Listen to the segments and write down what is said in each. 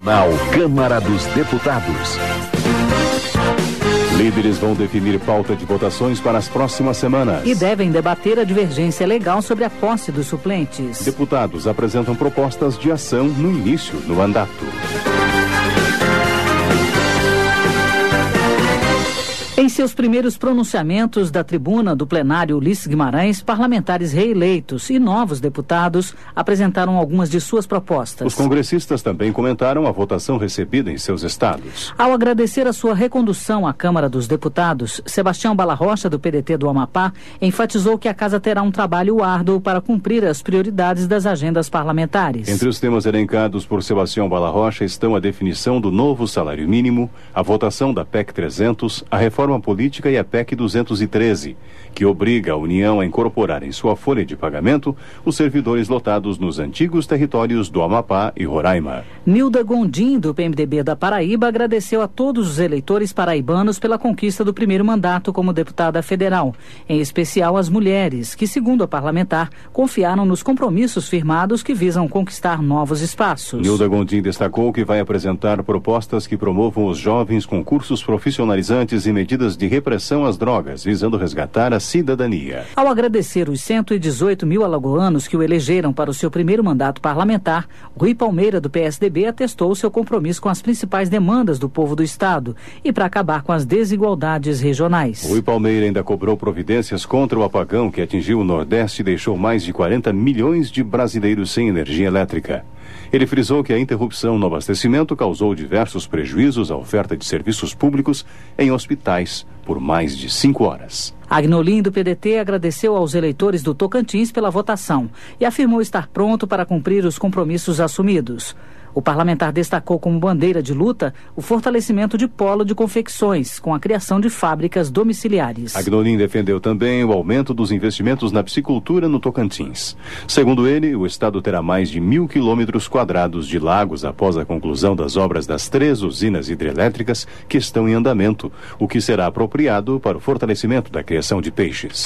Na Câmara dos Deputados. Líderes vão definir pauta de votações para as próximas semanas. E devem debater a divergência legal sobre a posse dos suplentes. Deputados apresentam propostas de ação no início do mandato. Em seus primeiros pronunciamentos da tribuna do plenário Ulisses Guimarães, parlamentares reeleitos e novos deputados apresentaram algumas de suas propostas. Os congressistas também comentaram a votação recebida em seus estados. Ao agradecer a sua recondução à Câmara dos Deputados, Sebastião Bala Rocha, do PDT do Amapá, enfatizou que a casa terá um trabalho árduo para cumprir as prioridades das agendas parlamentares. Entre os temas elencados por Sebastião Bala Rocha estão a definição do novo salário mínimo, a votação da PEC 300, a reforma política e a PEC 213, que obriga a União a incorporar em sua folha de pagamento os servidores lotados nos antigos territórios do Amapá e Roraima. Nilda Gondim, do PMDB da Paraíba, agradeceu a todos os eleitores paraibanos pela conquista do primeiro mandato como deputada federal, em especial as mulheres, que, segundo a parlamentar, confiaram nos compromissos firmados que visam conquistar novos espaços. Nilda Gondim destacou que vai apresentar propostas que promovam os jovens com cursos profissionalizantes e medidas de repressão às drogas, visando resgatar a cidadania. Ao agradecer os 118 mil alagoanos que o elegeram para o seu primeiro mandato parlamentar, Rui Palmeira, do PSDB, atestou seu compromisso com as principais demandas do povo do estado e para acabar com as desigualdades regionais. Rui Palmeira ainda cobrou providências contra o apagão que atingiu o Nordeste e deixou mais de 40 milhões de brasileiros sem energia elétrica. Ele frisou que a interrupção no abastecimento causou diversos prejuízos à oferta de serviços públicos em hospitais por mais de 5 horas. Agnolim, do PDT, agradeceu aos eleitores do Tocantins pela votação e afirmou estar pronto para cumprir os compromissos assumidos. O parlamentar destacou como bandeira de luta o fortalecimento de polo de confecções, com a criação de fábricas domiciliares. Agnolim defendeu também o aumento dos investimentos na piscicultura no Tocantins. Segundo ele, o estado terá mais de 1.000 quilômetros quadrados de lagos após a conclusão das obras das 3 usinas hidrelétricas que estão em andamento, o que será apropriado para o fortalecimento da criação de peixes.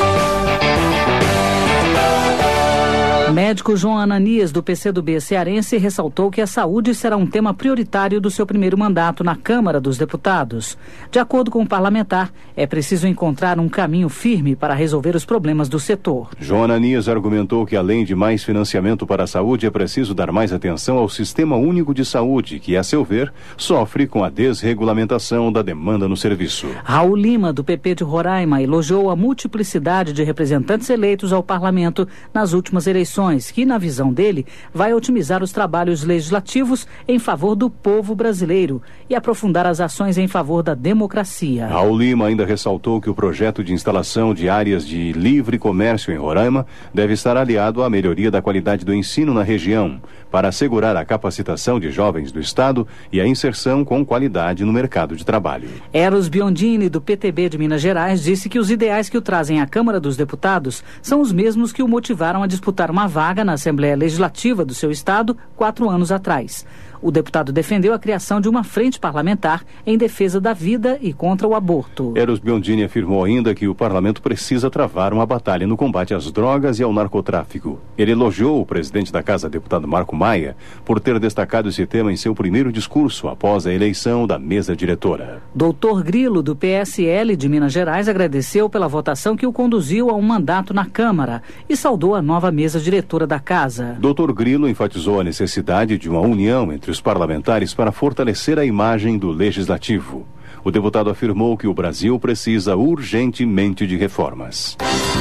Médico João Ananias, do PCdoB cearense, ressaltou que a saúde será um tema prioritário do seu primeiro mandato na Câmara dos Deputados. De acordo com o parlamentar, é preciso encontrar um caminho firme para resolver os problemas do setor. João Ananias argumentou que, além de mais financiamento para a saúde, é preciso dar mais atenção ao Sistema Único de Saúde, que, a seu ver, sofre com a desregulamentação da demanda no serviço. Raul Lima, do PP de Roraima, elogiou a multiplicidade de representantes eleitos ao parlamento nas últimas eleições, que, na visão dele, vai otimizar os trabalhos legislativos em favor do povo brasileiro e aprofundar as ações em favor da democracia. Raul Lima ainda ressaltou que o projeto de instalação de áreas de livre comércio em Roraima deve estar aliado à melhoria da qualidade do ensino na região, para assegurar a capacitação de jovens do estado e a inserção com qualidade no mercado de trabalho. Eros Biondini, do PTB de Minas Gerais, disse que os ideais que o trazem à Câmara dos Deputados são os mesmos que o motivaram a disputar uma vaga na Assembleia Legislativa do seu estado 4 anos atrás. O deputado defendeu a criação de uma frente parlamentar em defesa da vida e contra o aborto. Eros Biondini afirmou ainda que o parlamento precisa travar uma batalha no combate às drogas e ao narcotráfico. Ele elogiou o presidente da Casa, deputado Marco Maia, por ter destacado esse tema em seu primeiro discurso após a eleição da mesa diretora. Doutor Grilo, do PSL de Minas Gerais, agradeceu pela votação que o conduziu a um mandato na Câmara e saudou a nova mesa diretora da Casa. Doutor Grilo enfatizou a necessidade de uma união entre os parlamentares para fortalecer a imagem do Legislativo. O deputado afirmou que o Brasil precisa urgentemente de reformas.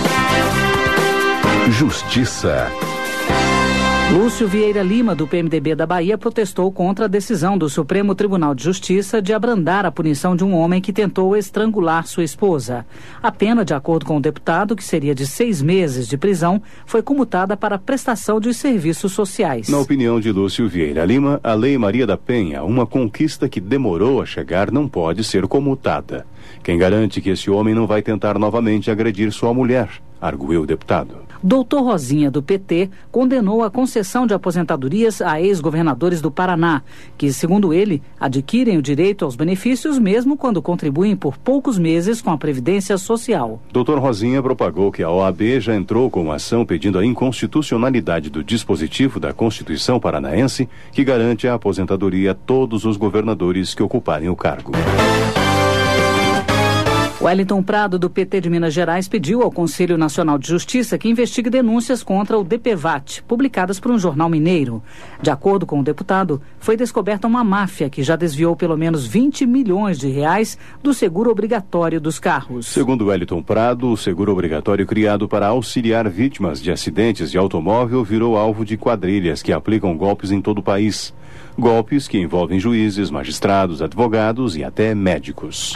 Justiça. Lúcio Vieira Lima, do PMDB da Bahia, protestou contra a decisão do Supremo Tribunal de Justiça de abrandar a punição de um homem que tentou estrangular sua esposa. A pena, de acordo com o deputado, que seria de 6 meses de prisão, foi comutada para a prestação de serviços sociais. Na opinião de Lúcio Vieira Lima, a Lei Maria da Penha, uma conquista que demorou a chegar, não pode ser comutada. Quem garante que esse homem não vai tentar novamente agredir sua mulher? Arguiu o deputado. Doutor Rosinha, do PT, condenou a concessão de aposentadorias a ex-governadores do Paraná, que, segundo ele, adquirem o direito aos benefícios mesmo quando contribuem por poucos meses com a Previdência Social. Doutor Rosinha propagou que a OAB já entrou com uma ação pedindo a inconstitucionalidade do dispositivo da Constituição paranaense, que garante a aposentadoria a todos os governadores que ocuparem o cargo. Wellington Prado, do PT de Minas Gerais, pediu ao Conselho Nacional de Justiça que investigue denúncias contra o DPVAT, publicadas por um jornal mineiro. De acordo com o deputado, foi descoberta uma máfia que já desviou pelo menos 20 milhões de reais do seguro obrigatório dos carros. Segundo Wellington Prado, o seguro obrigatório criado para auxiliar vítimas de acidentes de automóvel virou alvo de quadrilhas que aplicam golpes em todo o país. Golpes que envolvem juízes, magistrados, advogados e até médicos.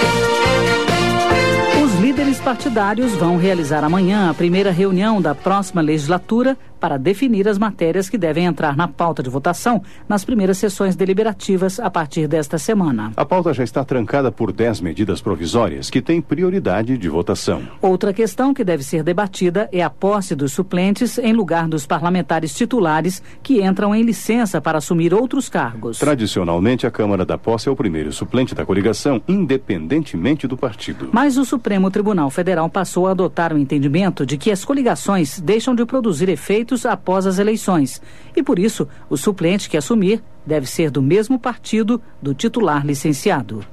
Os líderes partidários vão realizar amanhã a primeira reunião da próxima legislatura para definir as matérias que devem entrar na pauta de votação nas primeiras sessões deliberativas a partir desta semana. A pauta já está trancada por 10 medidas provisórias que têm prioridade de votação. Outra questão que deve ser debatida é a posse dos suplentes em lugar dos parlamentares titulares que entram em licença para assumir outros cargos. Tradicionalmente, a Câmara da Posse é o primeiro suplente da coligação, independentemente do partido. Mas o Supremo Tribunal Federal passou a adotar o entendimento de que as coligações deixam de produzir efeitos após as eleições. E por isso, o suplente que assumir deve ser do mesmo partido do titular licenciado.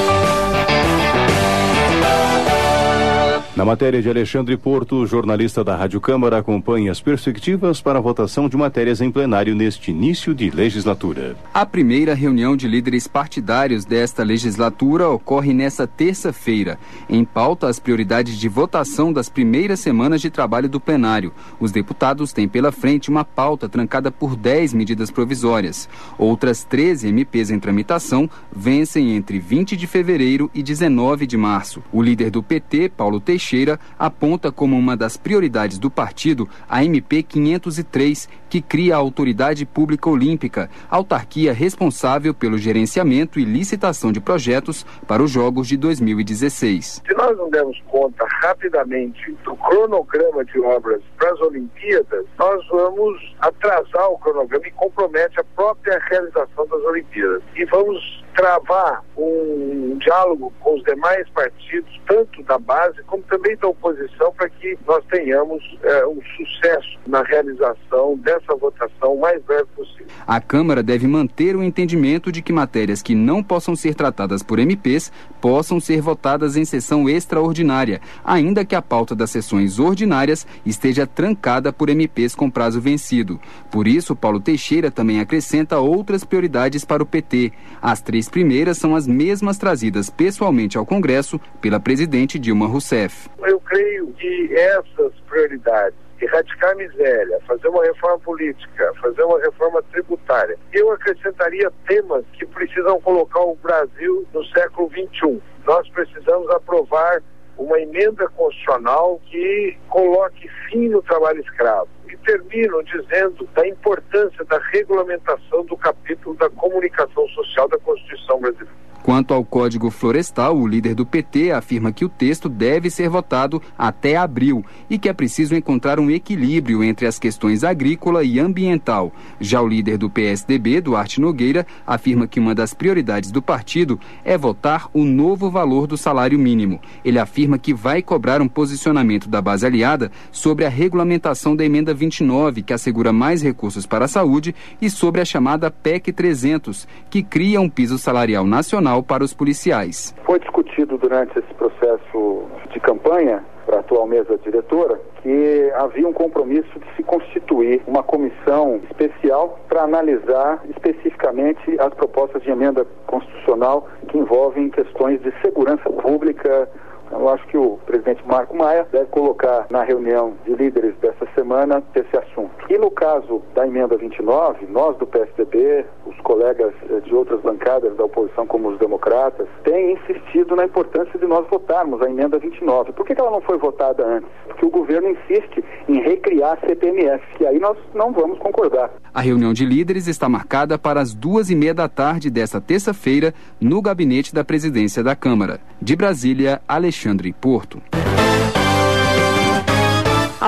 Na matéria de Alexandre Porto, o jornalista da Rádio Câmara acompanha as perspectivas para a votação de matérias em plenário neste início de legislatura. A primeira reunião de líderes partidários desta legislatura ocorre nesta terça-feira. Em pauta, as prioridades de votação das primeiras semanas de trabalho do plenário. Os deputados têm pela frente uma pauta trancada por 10 medidas provisórias. Outras 13 MPs em tramitação vencem entre 20 de fevereiro e 19 de março. O líder do PT, Paulo Teixeira, aponta como uma das prioridades do partido a MP 503, que cria a Autoridade Pública Olímpica, autarquia responsável pelo gerenciamento e licitação de projetos para os Jogos de 2016. Se nós não dermos conta rapidamente do cronograma de obras para as Olimpíadas, nós vamos atrasar o cronograma e compromete a própria realização das Olimpíadas. E vamos travar um diálogo com os demais partidos, tanto da base como também da oposição, para que nós tenhamos um sucesso na realização dessa votação o mais breve possível. A Câmara deve manter o entendimento de que matérias que não possam ser tratadas por MPs possam ser votadas em sessão extraordinária, ainda que a pauta das sessões ordinárias esteja trancada por MPs com prazo vencido. Por isso, Paulo Teixeira também acrescenta outras prioridades para o PT. As 3 primeiras são as mesmas trazidas pessoalmente ao Congresso pela presidente Dilma Rousseff. Eu creio que essas prioridades, erradicar a miséria, fazer uma reforma política, fazer uma reforma tributária, eu acrescentaria temas que precisam colocar o Brasil no século XXI. Nós precisamos aprovar uma emenda constitucional que coloque fim no trabalho escravo. E termino dizendo da importância da regulamentação do capítulo da comunicação social da Constituição brasileira. Quanto ao Código Florestal, o líder do PT afirma que o texto deve ser votado até abril e que é preciso encontrar um equilíbrio entre as questões agrícola e ambiental. Já o líder do PSDB, Duarte Nogueira, afirma que uma das prioridades do partido é votar o novo valor do salário mínimo. Ele afirma que vai cobrar um posicionamento da base aliada sobre a regulamentação da emenda 29, que assegura mais recursos para a saúde, e sobre a chamada PEC 300, que cria um piso salarial nacional para os policiais. Foi discutido durante esse processo de campanha para a atual mesa diretora que havia um compromisso de se constituir uma comissão especial para analisar especificamente as propostas de emenda constitucional que envolvem questões de segurança pública. Eu acho que o presidente Marco Maia deve colocar na reunião de líderes dessa semana esse assunto. E no caso da emenda 29, nós do PSDB, os colegas de outras bancadas da oposição, como os democratas, têm insistido na importância de nós votarmos a emenda 29. Por que ela não foi votada antes? Porque o governo insiste em recriar a CPMF, e aí nós não vamos concordar. A reunião de líderes está marcada para as 2:30 da tarde desta terça-feira no gabinete da presidência da Câmara. De Brasília, Alexandre Porto. A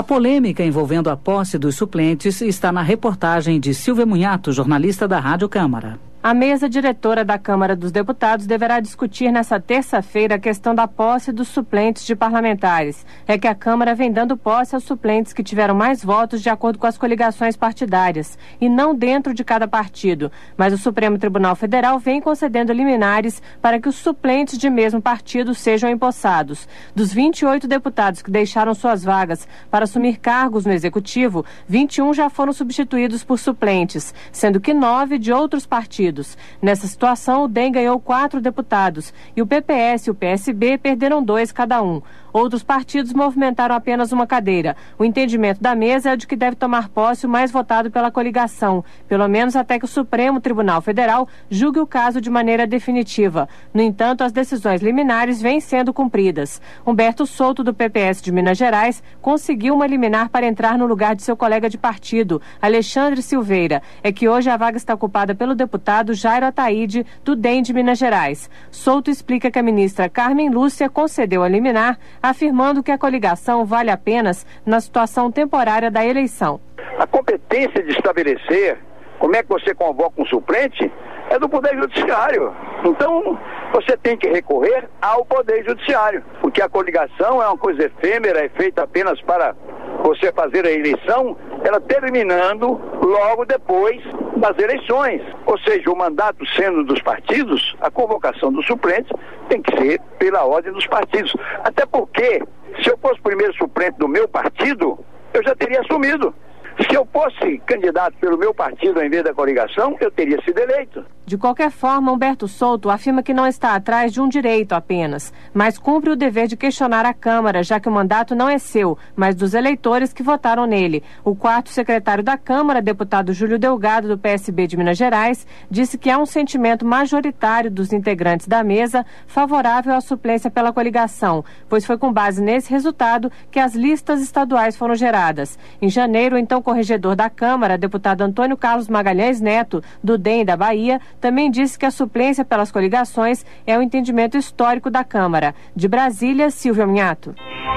A polêmica envolvendo a posse dos suplentes está na reportagem de Silvia Munhato, jornalista da Rádio Câmara. A mesa diretora da Câmara dos Deputados deverá discutir nesta terça-feira a questão da posse dos suplentes de parlamentares. É que a Câmara vem dando posse aos suplentes que tiveram mais votos de acordo com as coligações partidárias, e não dentro de cada partido. Mas o Supremo Tribunal Federal vem concedendo liminares para que os suplentes de mesmo partido sejam empossados. Dos 28 deputados que deixaram suas vagas para assumir cargos no Executivo, 21 já foram substituídos por suplentes, sendo que 9 de outros partidos. Nessa situação, o DEM ganhou 4 deputados e o PPS e o PSB perderam 2 cada um. Outros partidos movimentaram apenas uma cadeira. O entendimento da mesa é de que deve tomar posse o mais votado pela coligação, pelo menos até que o Supremo Tribunal Federal julgue o caso de maneira definitiva. No entanto, as decisões liminares vêm sendo cumpridas. Humberto Souto, do PPS de Minas Gerais, conseguiu uma liminar para entrar no lugar de seu colega de partido, Alexandre Silveira. É que hoje a vaga está ocupada pelo deputado Jairo Ataíde, do DEM de Minas Gerais. Souto explica que a ministra Carmen Lúcia concedeu a liminar, afirmando que a coligação vale apenas na situação temporária da eleição. A competência de estabelecer como é que você convoca um suplente é do Poder Judiciário. Então, você tem que recorrer ao Poder Judiciário, porque a coligação é uma coisa efêmera, é feita apenas para você fazer a eleição, ela terminando logo depois das eleições. Ou seja, o mandato sendo dos partidos, a convocação dos suplentes tem que ser pela ordem dos partidos. Até porque, se eu fosse primeiro suplente do meu partido, eu já teria assumido. Se eu fosse candidato pelo meu partido em vez da coligação, eu teria sido eleito. De qualquer forma, Humberto Souto afirma que não está atrás de um direito apenas, mas cumpre o dever de questionar a Câmara, já que o mandato não é seu, mas dos eleitores que votaram nele. O quarto secretário da Câmara, deputado Júlio Delgado, do PSB de Minas Gerais, disse que há um sentimento majoritário dos integrantes da mesa favorável à suplência pela coligação, pois foi com base nesse resultado que as listas estaduais foram geradas. Em janeiro, então, corregedor da Câmara, deputado Antônio Carlos Magalhães Neto, do DEM da Bahia, também disse que a suplência pelas coligações é um entendimento histórico da Câmara. De Brasília, Silvia Munhato.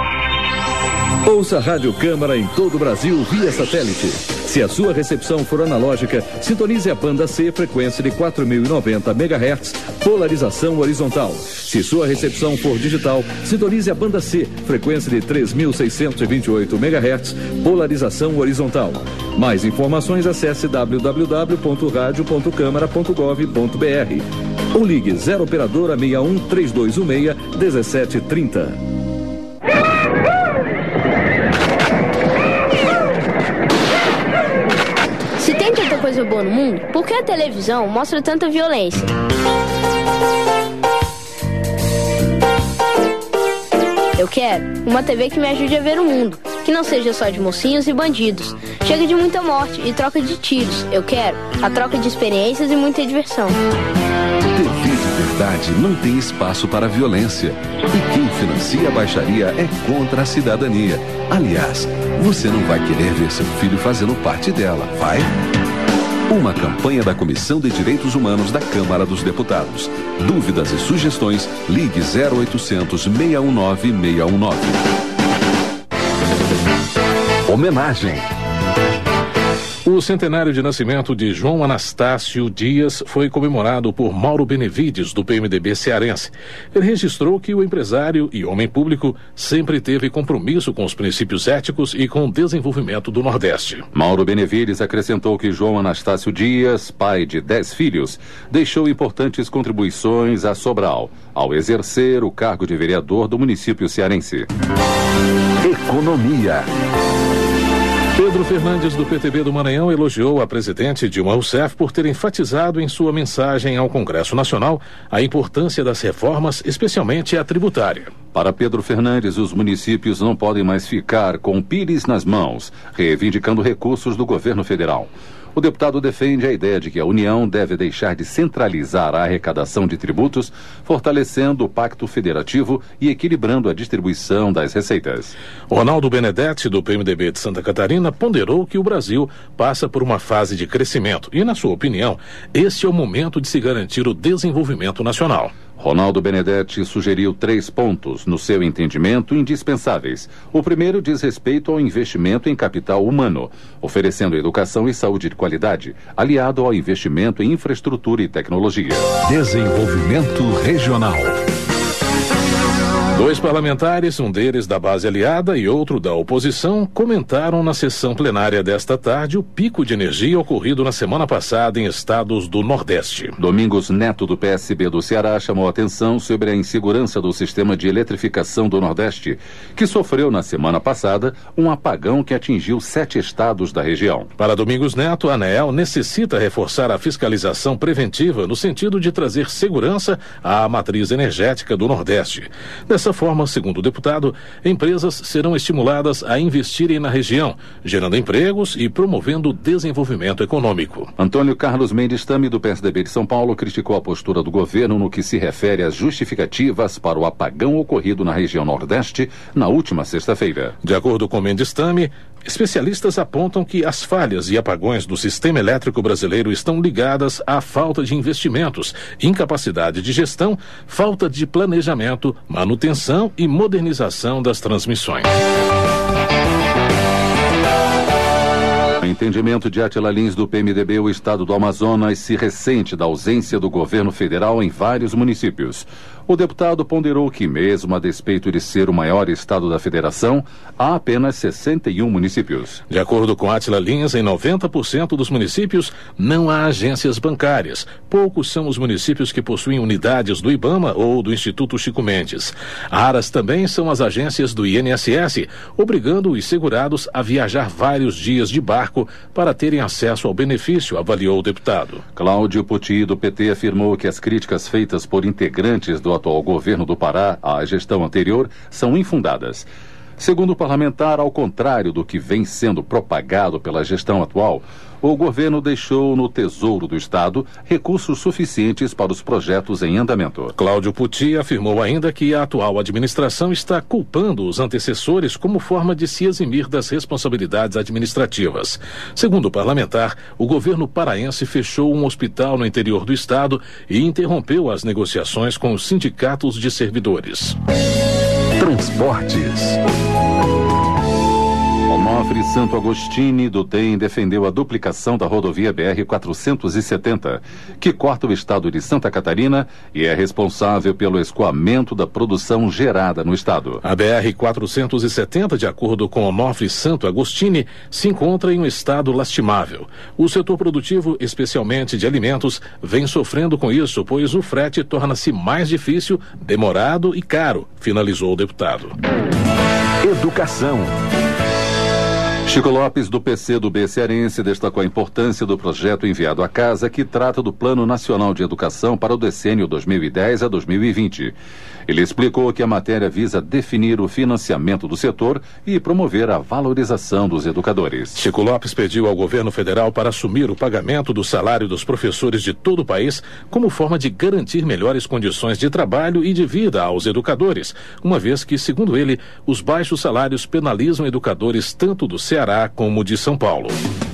Ouça a Rádio Câmara em todo o Brasil via satélite. Se a sua recepção for analógica, sintonize a banda C, frequência de 4.090 MHz, polarização horizontal. Se sua recepção for digital, sintonize a banda C, frequência de 3.628 MHz, polarização horizontal. Mais informações, acesse www.radio.câmara.gov.br ou ligue 0 operadora 61 3216 1730. Se tem tanta coisa boa no mundo, por que a televisão mostra tanta violência? Eu quero uma TV que me ajude a ver o mundo, que não seja só de mocinhos e bandidos. Chega de muita morte e troca de tiros. Eu quero a troca de experiências e muita diversão. TV de verdade não tem espaço para violência. E quem financia a baixaria é contra a cidadania. Aliás, você não vai querer ver seu filho fazendo parte dela, vai? Uma campanha da Comissão de Direitos Humanos da Câmara dos Deputados. Dúvidas e sugestões, ligue 0800 619 619. Homenagem. O centenário de nascimento de João Anastácio Dias foi comemorado por Mauro Benevides, do PMDB cearense. Ele registrou que o empresário e homem público sempre teve compromisso com os princípios éticos e com o desenvolvimento do Nordeste. Mauro Benevides acrescentou que João Anastácio Dias, pai de 10 filhos, deixou importantes contribuições a Sobral, ao exercer o cargo de vereador do município cearense. Economia. Pedro Fernandes, do PTB do Maranhão, elogiou a presidente Dilma Rousseff por ter enfatizado em sua mensagem ao Congresso Nacional a importância das reformas, especialmente a tributária. Para Pedro Fernandes, os municípios não podem mais ficar com pires nas mãos, reivindicando recursos do governo federal. O deputado defende a ideia de que a União deve deixar de centralizar a arrecadação de tributos, fortalecendo o pacto federativo e equilibrando a distribuição das receitas. Ronaldo Benedetti, do PMDB de Santa Catarina, ponderou que o Brasil passa por uma fase de crescimento e, na sua opinião, esse é o momento de se garantir o desenvolvimento nacional. Ronaldo Benedetti sugeriu 3 pontos, no seu entendimento, indispensáveis. O primeiro diz respeito ao investimento em capital humano, oferecendo educação e saúde de qualidade, aliado ao investimento em infraestrutura e tecnologia. Desenvolvimento regional. 2 parlamentares, um deles da base aliada e outro da oposição, comentaram na sessão plenária desta tarde o pico de energia ocorrido na semana passada em estados do Nordeste. Domingos Neto, do PSB do Ceará, chamou a atenção sobre a insegurança do sistema de eletrificação do Nordeste, que sofreu na semana passada um apagão que atingiu 7 estados da região. Para Domingos Neto, a ANEEL necessita reforçar a fiscalização preventiva no sentido de trazer segurança à matriz energética do Nordeste. Dessa forma, segundo o deputado, empresas serão estimuladas a investirem na região, gerando empregos e promovendo o desenvolvimento econômico. Antônio Carlos Mendes Tame, do PSDB de São Paulo, criticou a postura do governo no que se refere às justificativas para o apagão ocorrido na região Nordeste na última sexta-feira. De acordo com Mendes Tame, especialistas apontam que as falhas e apagões do sistema elétrico brasileiro estão ligadas à falta de investimentos, incapacidade de gestão, falta de planejamento, manutenção e modernização das transmissões. No entendimento de Átila Lins, do PMDB, o estado do Amazonas se ressente da ausência do governo federal em vários municípios. O deputado ponderou que, mesmo a despeito de ser o maior estado da federação, há apenas 61 municípios. De acordo com Átila Lins, em 90% dos municípios não há agências bancárias. Poucos são os municípios que possuem unidades do IBAMA ou do Instituto Chico Mendes. Raras também são as agências do INSS, obrigando os segurados a viajar vários dias de barco para terem acesso ao benefício, avaliou o deputado. Cláudio Poti, do PT, afirmou que as críticas feitas por integrantes do atual governo do Pará à gestão anterior são infundadas. Segundo o parlamentar, ao contrário do que vem sendo propagado pela gestão atual, o governo deixou no Tesouro do Estado recursos suficientes para os projetos em andamento. Cláudio Poti afirmou ainda que a atual administração está culpando os antecessores como forma de se eximir das responsabilidades administrativas. Segundo o parlamentar, o governo paraense fechou um hospital no interior do estado e interrompeu as negociações com os sindicatos de servidores. Transportes. Onofre Santo Agostini, do DEM, defendeu a duplicação da rodovia BR-470, que corta o estado de Santa Catarina e é responsável pelo escoamento da produção gerada no estado. A BR-470, de acordo com Onofre Santo Agostini, se encontra em um estado lastimável. O setor produtivo, especialmente de alimentos, vem sofrendo com isso, pois o frete torna-se mais difícil, demorado e caro, finalizou o deputado. Educação. Chico Lopes, do PCdoB cearense, destacou a importância do projeto enviado à casa, que trata do Plano Nacional de Educação para o decênio 2010 a 2020. Ele explicou que a matéria visa definir o financiamento do setor e promover a valorização dos educadores. Chico Lopes pediu ao governo federal para assumir o pagamento do salário dos professores de todo o país como forma de garantir melhores condições de trabalho e de vida aos educadores, uma vez que, segundo ele, os baixos salários penalizam educadores tanto do Ceará como de São Paulo.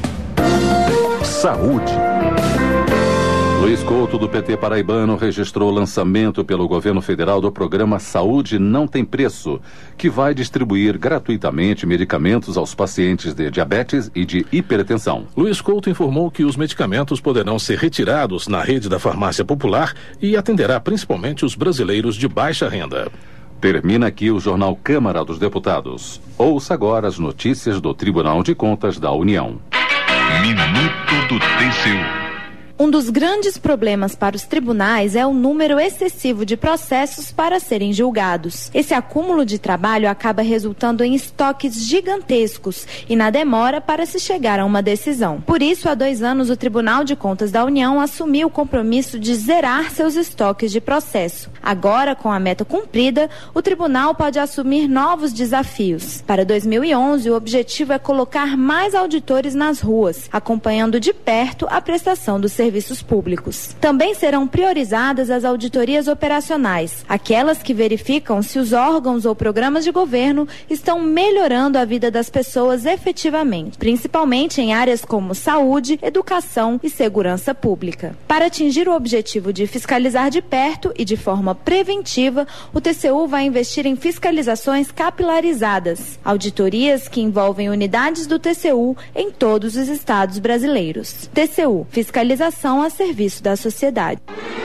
Saúde. Luiz Couto, do PT paraibano, registrou o lançamento pelo governo federal do programa Saúde Não Tem Preço, que vai distribuir gratuitamente medicamentos aos pacientes de diabetes e de hipertensão. Luiz Couto informou que os medicamentos poderão ser retirados na rede da farmácia popular e atenderá principalmente os brasileiros de baixa renda. Termina aqui o Jornal Câmara dos Deputados. Ouça agora as notícias do Tribunal de Contas da União. Minuto do TCU. Um dos grandes problemas para os tribunais é o número excessivo de processos para serem julgados. Esse acúmulo de trabalho acaba resultando em estoques gigantescos e na demora para se chegar a uma decisão. Por isso, há 2 anos, o Tribunal de Contas da União assumiu o compromisso de zerar seus estoques de processo. Agora, com a meta cumprida, o tribunal pode assumir novos desafios. Para 2011, o objetivo é colocar mais auditores nas ruas, acompanhando de perto a prestação do serviço. serviços públicos. Também serão priorizadas as auditorias operacionais, aquelas que verificam se os órgãos ou programas de governo estão melhorando a vida das pessoas efetivamente, principalmente em áreas como saúde, educação e segurança pública. Para atingir o objetivo de fiscalizar de perto e de forma preventiva, o TCU vai investir em fiscalizações capilarizadas, auditorias que envolvem unidades do TCU em todos os estados brasileiros. TCU, fiscalização a serviço da sociedade.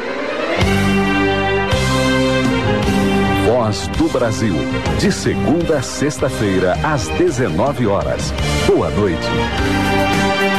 Voz do Brasil, de segunda a sexta-feira, às 19 horas. Boa noite.